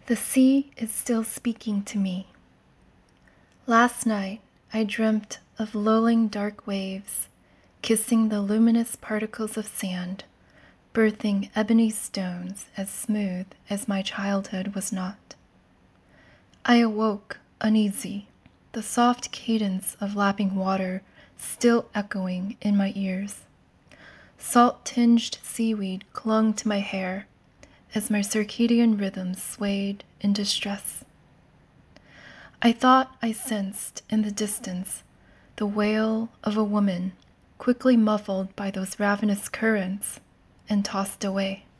The sea is still speaking to me. Last night I dreamt of lulling dark waves, kissing the luminous particles of sand, birthing ebony stones as smooth as my childhood was not. I awoke uneasy, the soft cadence of lapping water still echoing in my ears. Salt-tinged seaweed clung to my hair as my circadian rhythms swayed in distress. I thought I sensed in the distance the wail of a woman quickly muffled by those ravenous currents and tossed away.